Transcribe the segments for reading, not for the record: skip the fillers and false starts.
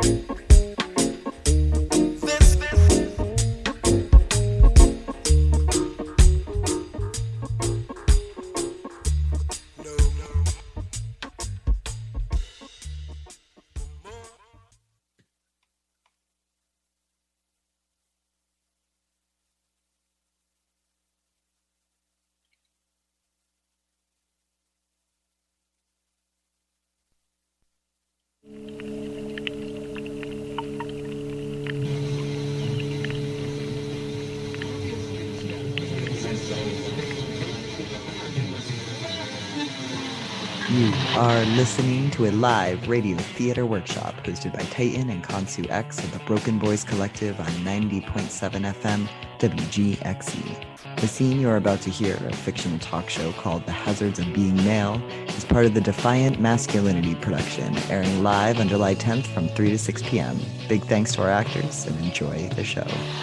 You are listening to a live radio theater workshop hosted by Titan and Konsu X of the Broken Boys Collective on 90.7 FM WGXE. The scene you're about to hear, a fictional talk show called The Hazards of Being Male, is part of the Defiant Masculinity production, airing live on July 10th from 3 to 6 p.m. Big thanks to our actors, and enjoy the show.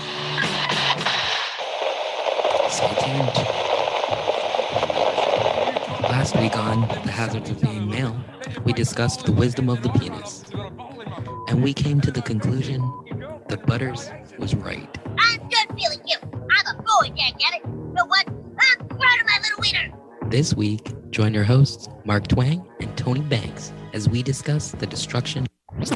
Stay tuned. Last week on The Hazards of Being Male, we discussed the wisdom of the penis. And we came to the conclusion that Butters was right. I'm done feeling you. I'm a boy, can't get it. You know what? I'm proud of my little wiener. This week, join your hosts, Mark Twang and Tony Banks, as we discuss the destruction of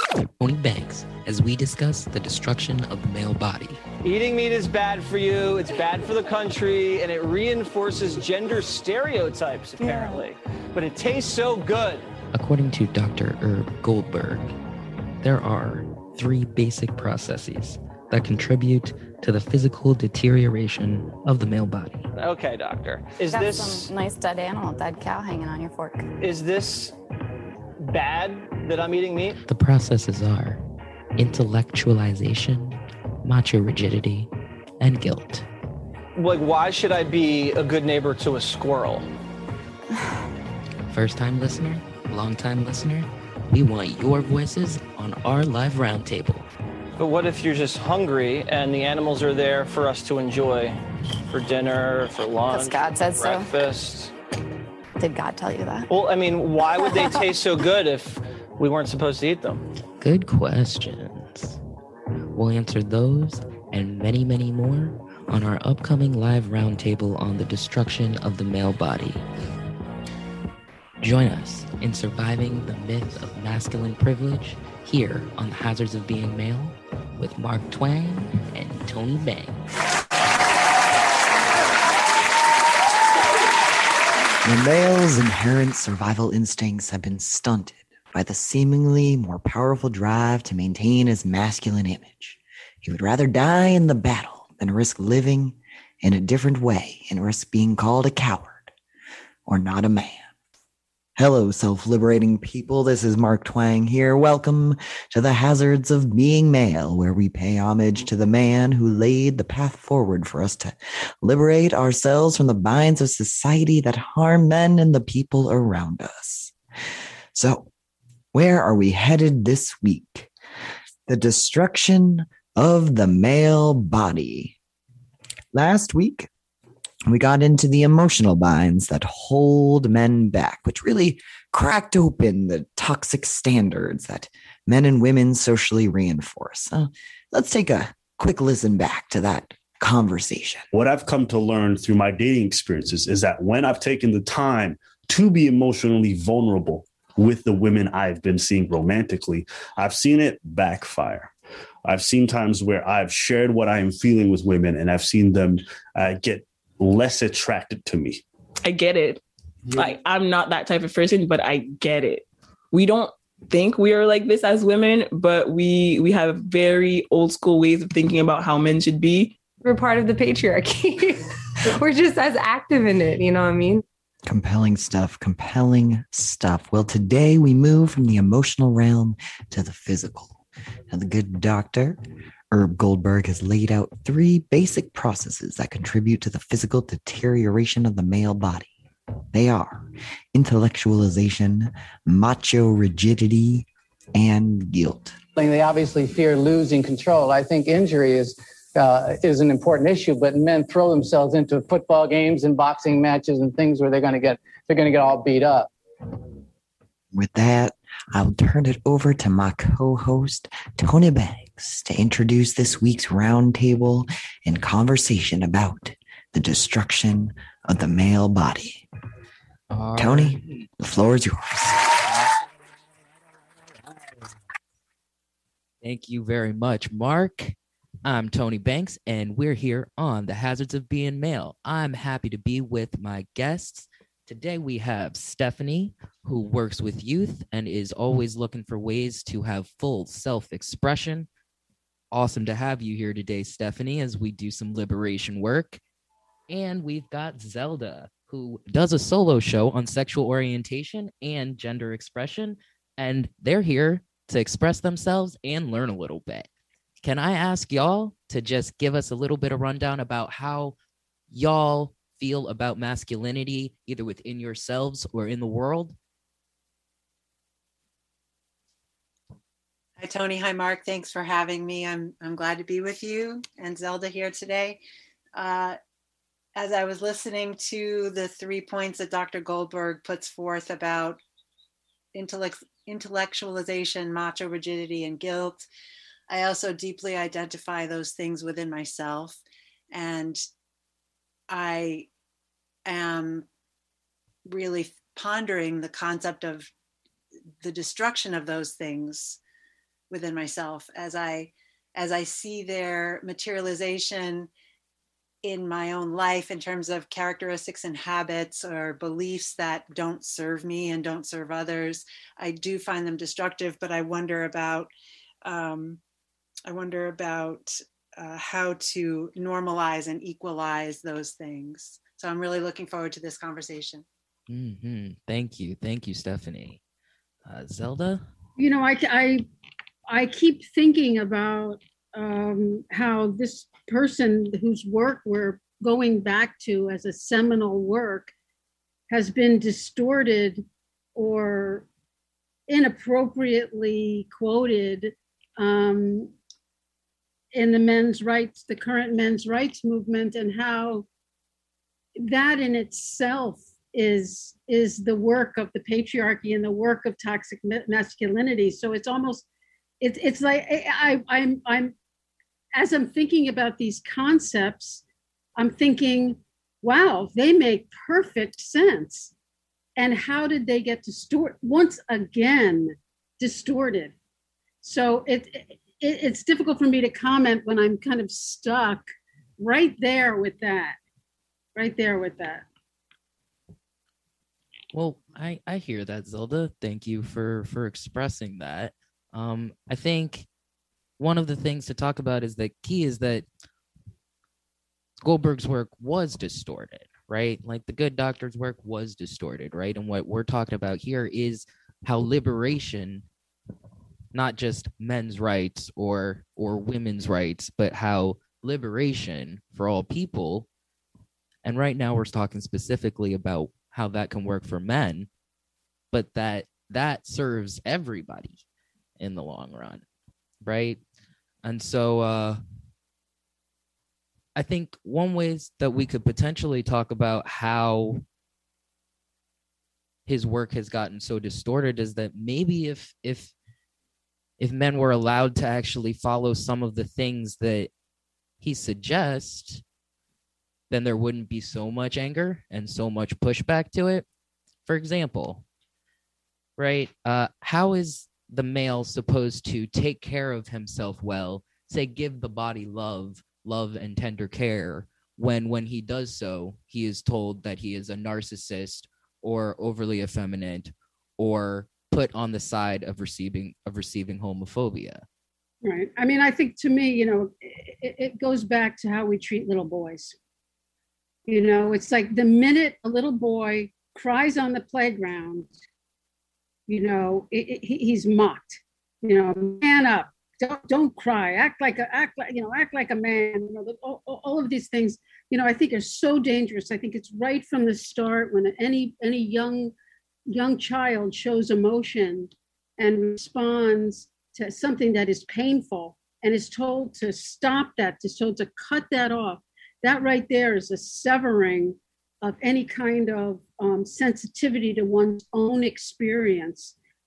the male body. Eating meat is bad for you, it's bad for the country, and it reinforces gender stereotypes, apparently. But it tastes so good. According to Dr. Herb Goldberg, there are 3 basic processes that contribute to the physical deterioration of the male body. Okay, doctor. Got some nice dead animal, dead cow hanging on your fork. Is this bad that I'm eating meat? The processes are intellectualization, macho rigidity, and guilt. Like, why should I be a good neighbor to a squirrel? First-time listener, long-time listener, we want your voices on our live roundtable. But what if you're just hungry and the animals are there for us to enjoy for dinner, for lunch, Because God said breakfast? So. Did God tell you that? Well, I mean, why would they taste so good if we weren't supposed to eat them? Good questions. We'll answer those and many, many more on our upcoming live roundtable on the destruction of the male body. Join us in surviving the myth of masculine privilege here on The Hazards of Being Male with Mark Twang and Tony Banks. The male's inherent survival instincts have been stunted by the seemingly more powerful drive to maintain his masculine image. He would rather die in the battle than risk living in a different way and risk being called a coward or not a man. Hello, self-liberating people. This is Mark Twang here. Welcome to The Hazards of Being Male, where we pay homage to the man who laid the path forward for us to liberate ourselves from the binds of society that harm men and the people around us. So, where are we headed this week? The destruction of the male body. Last week, we got into the emotional binds that hold men back, which really cracked open the toxic standards that men and women socially reinforce. Let's take a quick listen back to that conversation. What I've come to learn through my dating experiences is that when I've taken the time to be emotionally vulnerable with the women I've been seeing romantically, I've seen it backfire. I've seen times where I've shared what I am feeling with women and I've seen them get less attracted to me. I get it. Yeah. Like, I'm not that type of person, but I get it. We don't think we are like this as women, but we have very old school ways of thinking about how men should be. We're part of the patriarchy. We're just as active in it. You know what I mean? Compelling stuff. Well, today we move from the emotional realm to the physical. Now, the good doctor, Herb Goldberg, has laid out 3 basic processes that contribute to the physical deterioration of the male body. They are intellectualization, macho rigidity, and guilt. They obviously fear losing control. I think injury is an important issue, but men throw themselves into football games and boxing matches and things where they're going to get all beat up. With that, I'll turn it over to my co-host, Tony Banks, to introduce this week's roundtable and conversation about the destruction of the male body. Tony, the floor is yours. Thank you very much, Mark. I'm Tony Banks, and we're here on The Hazards of Being Male. I'm happy to be with my guests. Today we have Stephanie, who works with youth and is always looking for ways to have full self-expression. Awesome to have you here today, Stephanie, as we do some liberation work. And we've got Zelda, who does a solo show on sexual orientation and gender expression, and they're here to express themselves and learn a little bit. Can I ask y'all to just give us a little bit of rundown about how y'all feel about masculinity, either within yourselves or in the world? Hi, Tony. Hi, Mark. Thanks for having me. I'm glad to be with you and Zelda here today. As I was listening to the 3 points that Dr. Goldberg puts forth about intellectualization, macho rigidity, and guilt, I also deeply identify those things within myself. And I am really pondering the concept of the destruction of those things within myself as I see their materialization in my own life in terms of characteristics and habits or beliefs that don't serve me and don't serve others. I do find them destructive, but I wonder about how to normalize and equalize those things. So I'm really looking forward to this conversation. Mm-hmm. Thank you, Stephanie. Zelda? You know, I keep thinking about how this person whose work we're going back to as a seminal work has been distorted or inappropriately quoted in the current men's rights movement, and how that in itself is the work of the patriarchy and the work of toxic masculinity. So it's almost, it's like I'm as I'm thinking about these concepts, I'm thinking, wow, they make perfect sense. And how did they get once again distorted? So it's difficult for me to comment when I'm kind of stuck right there with that. Well, I hear that, Zelda. Thank you for expressing that. I think one of the things to talk about is the key is that Goldberg's work was distorted, right? Like the Good Doctor's work was distorted, right? And what we're talking about here is how liberation, not just men's rights or women's rights, but how liberation for all people. And right now we're talking specifically about how that can work for men, but that serves everybody in the long run, right? And so I think one ways that we could potentially talk about how his work has gotten so distorted is that maybe if men were allowed to actually follow some of the things that he suggests, then there wouldn't be so much anger and so much pushback to it. For example, right? How is the male supposed to take care of himself well, say give the body love and tender care, when he does so, he is told that he is a narcissist or overly effeminate or put on the side of receiving homophobia? Right. I mean, I think to me, you know, it goes back to how we treat little boys. You know, it's like the minute a little boy cries on the playground, you know, he's mocked. You know, man up, don't cry, act like a man. You know, all of these things, you know, I think are so dangerous. I think it's right from the start when any young child shows emotion and responds to something that is painful and is told to stop that, is told to cut that off. That right there is a severing of any kind of sensitivity to one's own experience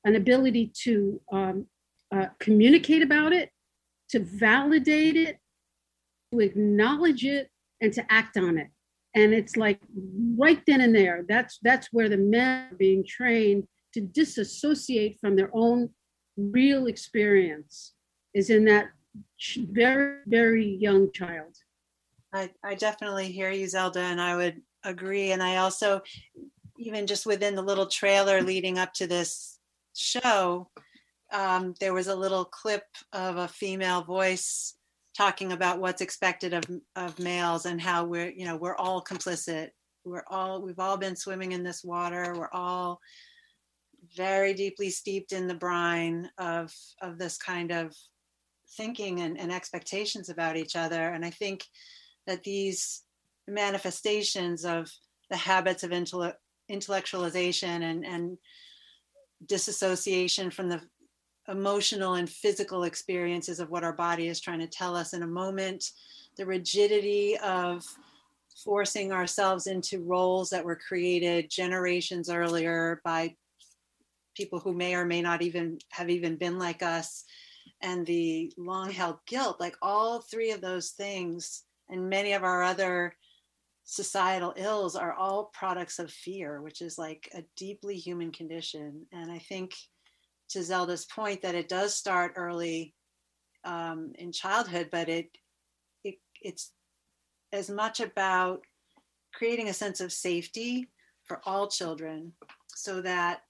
an ability to communicate about it, to validate it, to acknowledge it, and to act on it. And it's like right then and there, that's where the men are being trained to disassociate from their own real experience, is in that very, very young child. I definitely hear you, Zelda, and I would agree. And I also, even just within the little trailer leading up to this show, there was a little clip of a female voice talking about what's expected of males and how we're all complicit. We've all been swimming in this water. We're all very deeply steeped in the brine of this kind of thinking and expectations about each other. And I think that these manifestations of the habits of intellectualization and disassociation from the emotional and physical experiences of what our body is trying to tell us in a moment, the rigidity of forcing ourselves into roles that were created generations earlier by people who may or may not even have been like us, and the long held guilt, like all three of those things and many of our other societal ills are all products of fear, which is like a deeply human condition. And I think, to Zelda's point, that it does start early in childhood, but it's as much about creating a sense of safety for all children, so that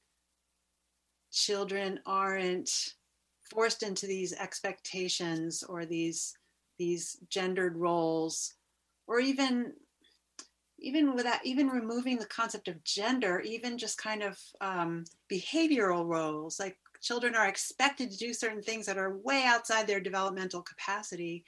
children aren't forced into these expectations or these gendered roles, or even removing the concept of gender, even just kind of behavioral roles. Like, children are expected to do certain things that are way outside their developmental capacity.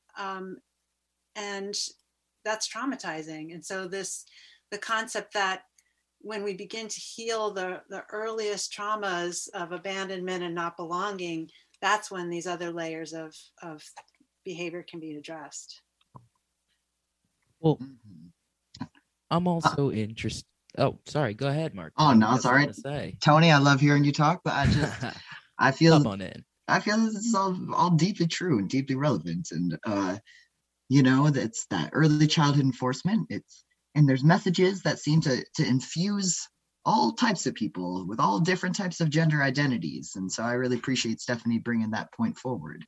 And that's traumatizing. And so the concept that when we begin to heal the earliest traumas of abandonment and not belonging, that's when these other layers of behavior can be addressed. Well, I'm also interested. Oh, sorry. Go ahead, Mark. Oh, no, it's all right. Tony, I love hearing you talk, but I feel Come on in. I feel this is all deeply true and deeply relevant. And, it's that early childhood enforcement. And there's messages that seem to infuse all types of people with all different types of gender identities. And so I really appreciate Stephanie bringing that point forward.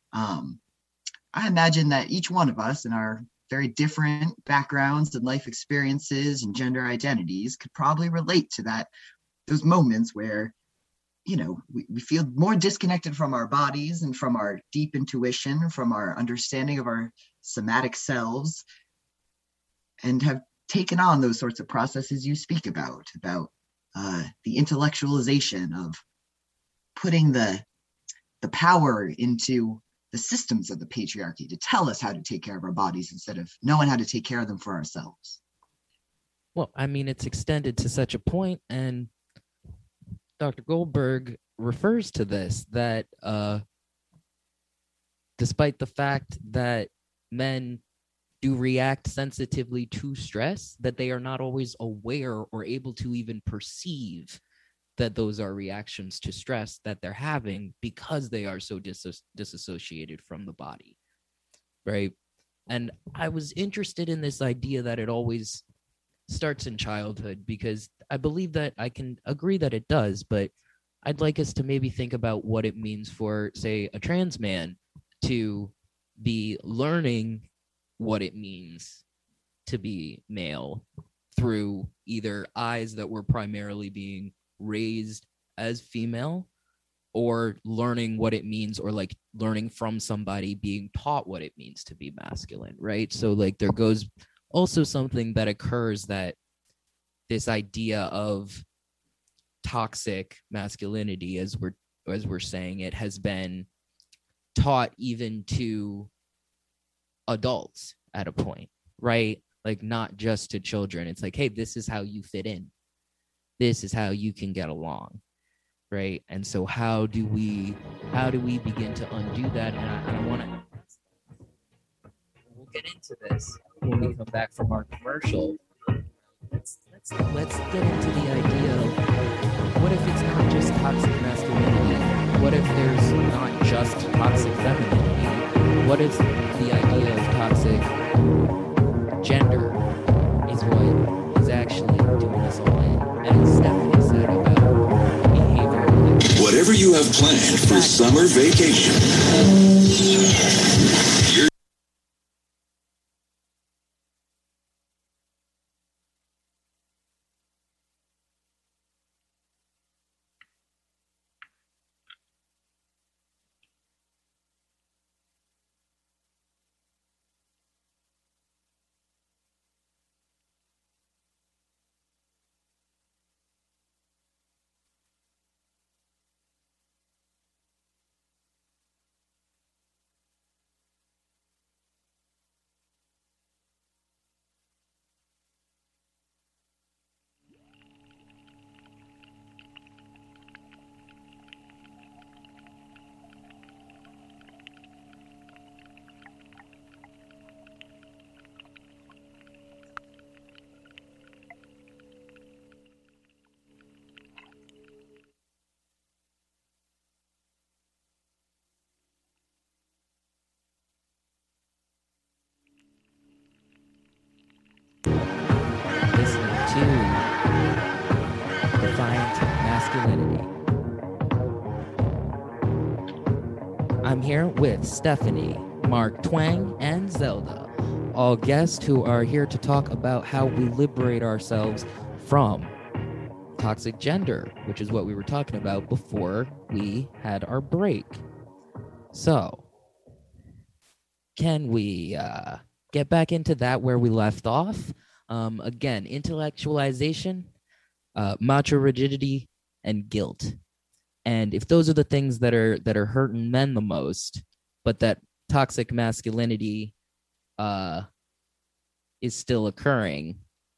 I imagine that each one of us in our very different backgrounds and life experiences and gender identities could probably relate to those moments where, we feel more disconnected from our bodies and from our deep intuition, from our understanding of our somatic selves, and have taken on those sorts of processes you speak about the intellectualization of putting the power into the systems of the patriarchy to tell us how to take care of our bodies instead of knowing how to take care of them for ourselves. Well, I mean, it's extended to such a point, and Dr. Goldberg refers to this, that despite the fact that men do react sensitively to stress, that they are not always aware or able to even perceive that those are reactions to stress that they're having, because they are so disassociated from the body, right? And I was interested in this idea that it always starts in childhood, because I believe that I can agree that it does, but I'd like us to maybe think about what it means for, say, a trans man to be learning what it means to be male through either eyes that were primarily being raised as female, or learning what it means, or like learning from somebody being taught what it means to be masculine, right? So like there goes also something that occurs, that this idea of toxic masculinity, as we're saying, it has been taught even to adults at a point, right? Like not just to children. It's like, hey, this is how you fit in. This is how you can get along, right? And so how do we begin to undo that? And I want to, we'll get into this when we come back from our commercial. Let's get into the idea of what if it's not just toxic masculinity? What if there's not just toxic femininity? What if the idea of toxic gender is what is actually doing us all in? As Stephanie said about behavioral. Whatever you have planned for summer vacation. Listening to Defiant Masculinity. I'm here with Stephanie, Mark Twang, and Zelda, all guests who are here to talk about how we liberate ourselves from toxic gender, which is what we were talking about before we had our break. So, can we get back into that where we left off? Again, intellectualization, macho rigidity, and guilt. And if those are the things that are hurting men the most, but that toxic masculinity is still occurring,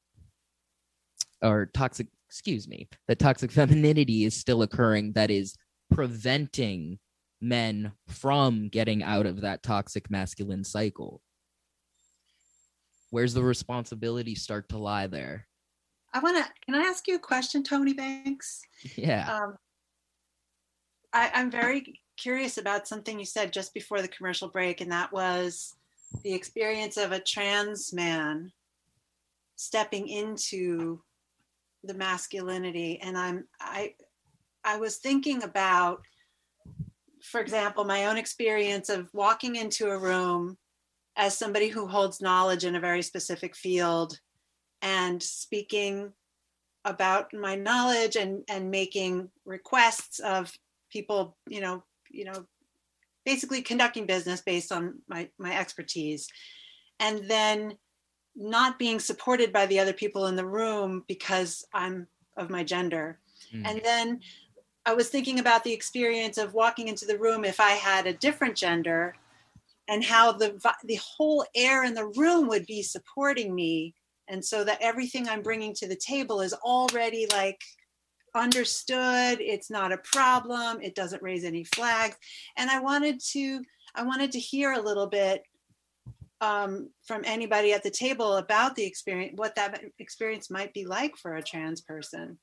or that toxic femininity is still occurring, that is preventing men from getting out of that toxic masculine cycle. Where's the responsibility start to lie there? Can I ask you a question, Tony Banks? Yeah. I'm very curious about something you said just before the commercial break, and that was the experience of a trans man stepping into the masculinity. And I was thinking about, for example, my own experience of walking into a room as somebody who holds knowledge in a very specific field and speaking about my knowledge and making requests of people, basically conducting business based on my expertise, and then not being supported by the other people in the room because I'm of my gender. And then I was thinking about the experience of walking into the room if I had a different gender, and how the whole air in the room would be supporting me. And so that everything I'm bringing to the table is already like understood. It's not a problem. It doesn't raise any flags. And I wanted to hear a little bit from anybody at the table about the experience, what that experience might be like for a trans person.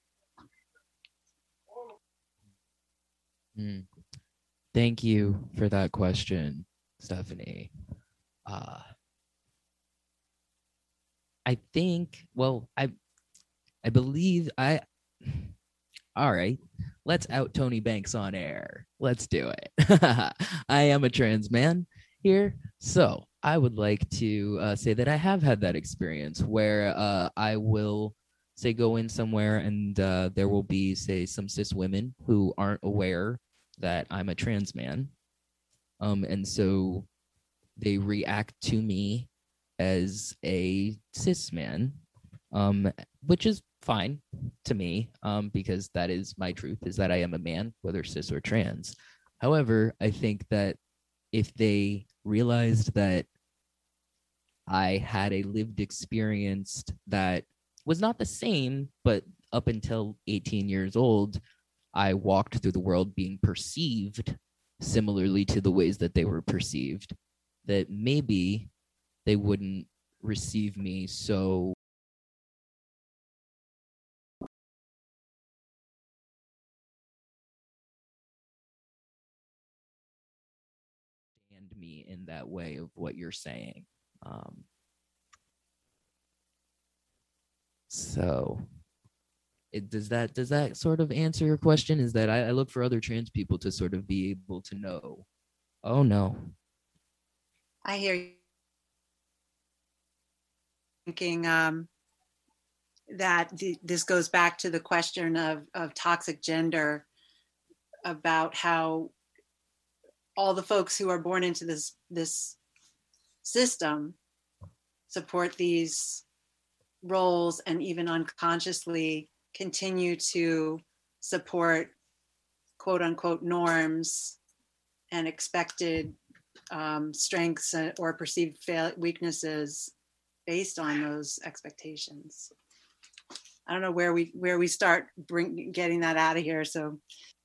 Thank you for that question, Stephanie. I believe all right, let's out Tony Banks on air. Let's do it. I am a trans man here, so I would like to say that I have had that experience where I will say go in somewhere and there will be, say, some cis women who aren't aware that I'm a trans man. And so they react to me as a cis man, which is fine to me, because that is my truth, is that I am a man, whether cis or trans. However, I think that if they realized that I had a lived experience that was not the same, but up until 18 years old, I walked through the world being perceived similarly to the ways that they were perceived, that maybe they wouldn't receive me so understand me in that way of what you're saying. So does that sort of answer your question? Is that I look for other trans people to sort of be able to know, oh no. I hear you. Thinking that this goes back to the question of toxic gender, about how all the folks who are born into this system support these roles and even unconsciously continue to support quote unquote norms and expected strengths or perceived weaknesses based on those expectations. I don't know where we start getting that out of here. So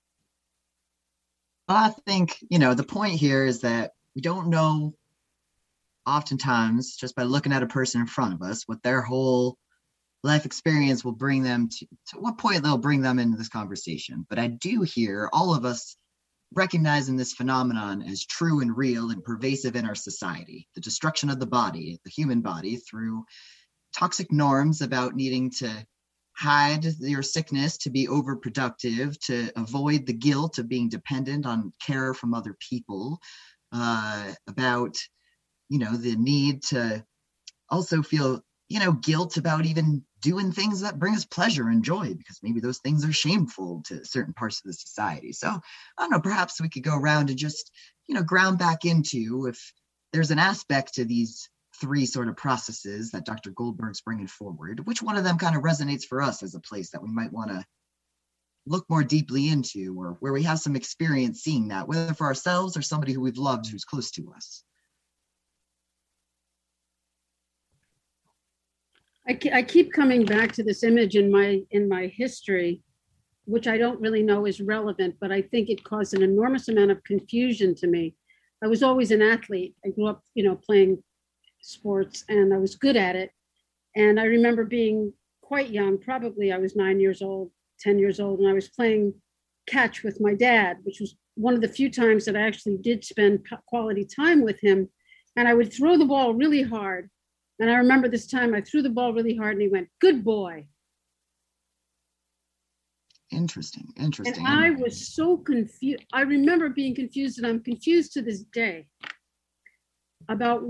I think, the point here is that we don't know oftentimes just by looking at a person in front of us what their whole life experience will bring them to what point they'll bring them into this conversation. But I do hear all of us recognizing this phenomenon as true and real and pervasive in our society, the destruction of the body, the human body, through toxic norms about needing to hide your sickness, to be overproductive, to avoid the guilt of being dependent on care from other people, about, the need to also feel, guilt about even doing things that bring us pleasure and joy, because maybe those things are shameful to certain parts of the society. So I don't know, perhaps we could go around and just, ground back into if there's an aspect to these three sort of processes that Dr. Goldberg's bringing forward, which one of them kind of resonates for us as a place that we might want to look more deeply into, or where we have some experience seeing that, whether for ourselves or somebody who we've loved who's close to us. I keep coming back to this image in my history, which I don't really know is relevant, but I think it caused an enormous amount of confusion to me. I was always an athlete. I grew up, playing sports, and I was good at it. And I remember being quite young, probably I was 9 years old, 10 years old, and I was playing catch with my dad, which was one of the few times that I actually did spend quality time with him. And I would throw the ball really hard. And I remember this time I threw the ball really hard and he went, "Good boy." Interesting. And I was so confused. I remember being confused, and I'm confused to this day about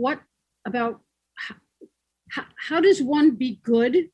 how does one be good?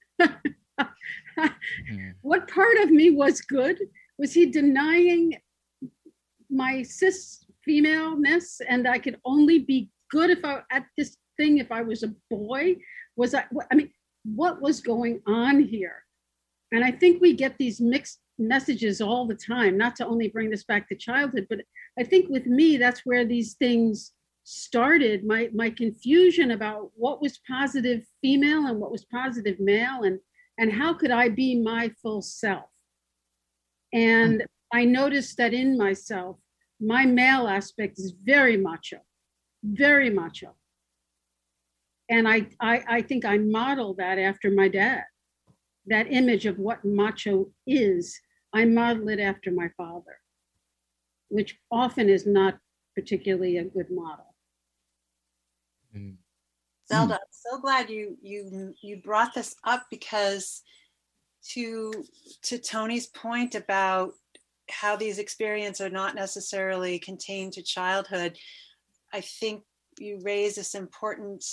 What part of me was good? Was he denying my cis femaleness, and I could only be good if I was a boy? What was going on here? And I think we get these mixed messages all the time, not to only bring this back to childhood, but I think with me, that's where these things started, my confusion about what was positive female and what was positive male, and how could I be my full self. And I noticed that in myself, my male aspect is very macho, very macho. And I think I modeled that after my dad. That image of what macho is, I model it after my father, which often is not particularly a good model. Zelda, I'm so glad you brought this up, because to Tony's point about how these experiences are not necessarily contained to childhood, I think you raise this important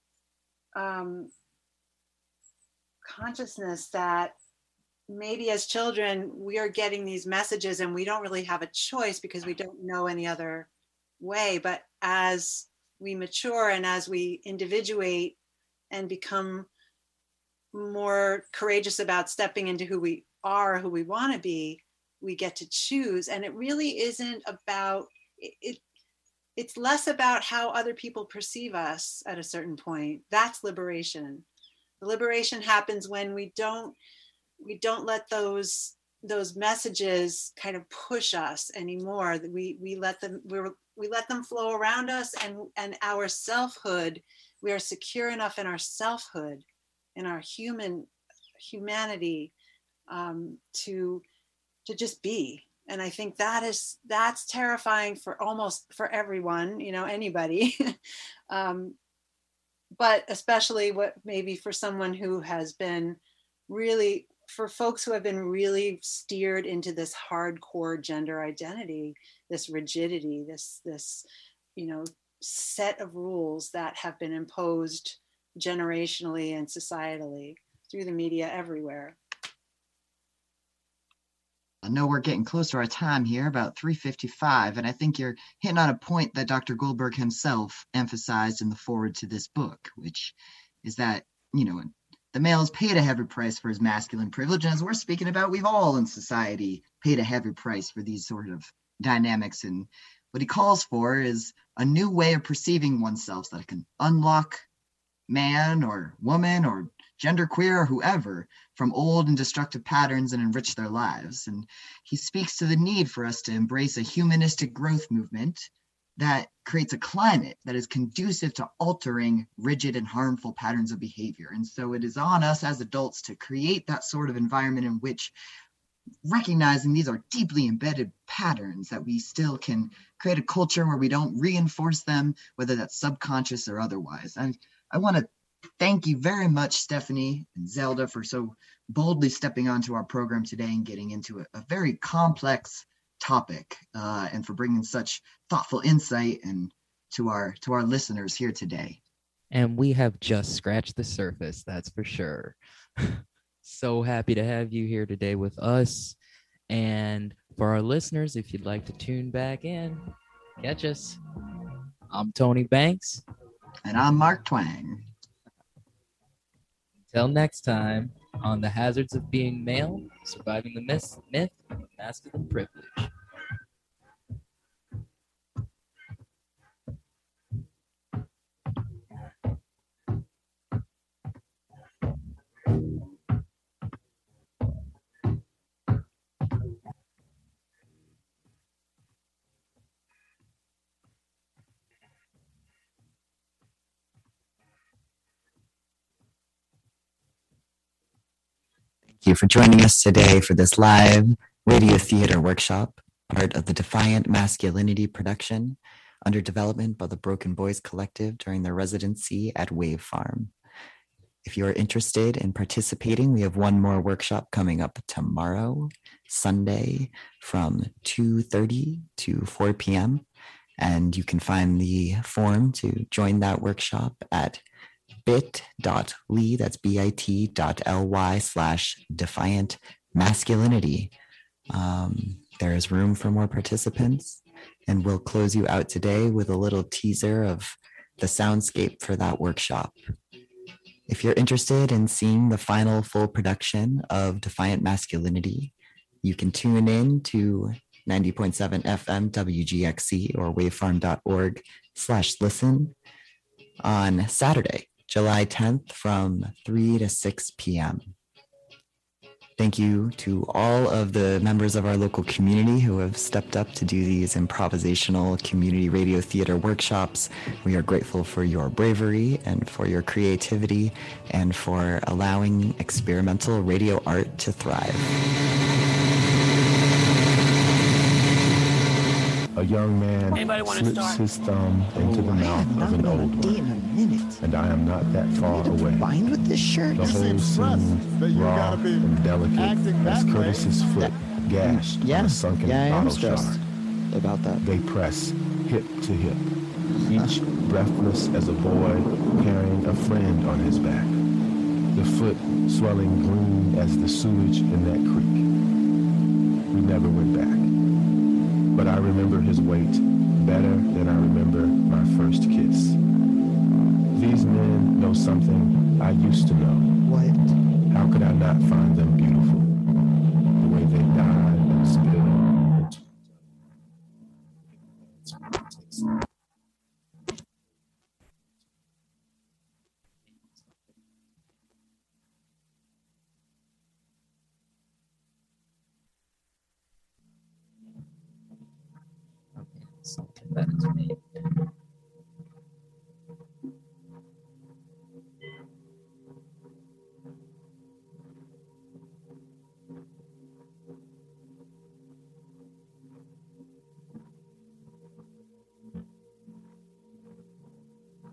consciousness that maybe as children we are getting these messages and we don't really have a choice because we don't know any other way. But as we mature and as we individuate and become more courageous about stepping into who we are, who we want to be, we get to choose. And it really isn't about it. It's less about how other people perceive us at a certain point. That's liberation. The liberation happens when we don't let those messages kind of push us anymore. We let them flow around us, and our selfhood, we are secure enough in our selfhood, in our humanity, to just be. And I think that's terrifying for everyone, anybody. But especially maybe for someone who has been really, for folks who have been really steered into this hardcore gender identity, this rigidity, this set of rules that have been imposed generationally and societally through the media everywhere. I know we're getting close to our time here, about 3:55, and I think you're hitting on a point that Dr. Goldberg himself emphasized in the foreword to this book, which is that, the male has paid a heavy price for his masculine privilege, and as we're speaking about, we've all in society paid a heavy price for these sort of dynamics, and what he calls for is a new way of perceiving oneself that can unlock man or woman or genderqueer or whoever from old and destructive patterns and enrich their lives. And he speaks to the need for us to embrace a humanistic growth movement that creates a climate that is conducive to altering rigid and harmful patterns of behavior. And so it is on us as adults to create that sort of environment in which, recognizing these are deeply embedded patterns, that we still can create a culture where we don't reinforce them, whether that's subconscious or otherwise. And I want to thank you very much, Stephanie and Zelda, for so boldly stepping onto our program today and getting into a very complex topic, and for bringing such thoughtful insight and to our listeners here today. And we have just scratched the surface, that's for sure. So happy to have you here today with us. And for our listeners, if you'd like to tune back in, catch us. I'm Tony Banks. And I'm Mark Twang. Until next time, on The Hazards of Being Male, Surviving the Myth of Masculine Privilege. Thank you for joining us today for this live radio theater workshop, part of the Defiant Masculinity production under development by the Broken Boys Collective during their residency at Wave Farm. If you are interested in participating, we have one more workshop coming up tomorrow, Sunday, from 2:30 to 4 p.m. And you can find the form to join that workshop at bit.ly, that's bit.ly/defiant masculinity. There is room for more participants, and we'll close you out today with a little teaser of the soundscape for that workshop. If you're interested in seeing the final full production of Defiant Masculinity, you can tune in to 90.7 FM WGXC or wavefarm.org/listen on Saturday, July 10th from 3 to 6 p.m. Thank you to all of the members of our local community who have stepped up to do these improvisational community radio theater workshops. We are grateful for your bravery and for your creativity and for allowing experimental radio art to thrive. A young man slips his thumb into the mouth of an old one, and I am not that far away. With this shirt. The whole scene, raw and delicate, as Curtis's foot gashed on a sunken bottle jar. About that. They press hip to hip, each breathless as a boy carrying a friend on his back. The foot swelling green as the sewage in that creek. We never went back. But I remember his weight better than I remember my first kiss. These men know something I used to know. What? How could I not find them beautiful? The way they died and spilled. Something that is made.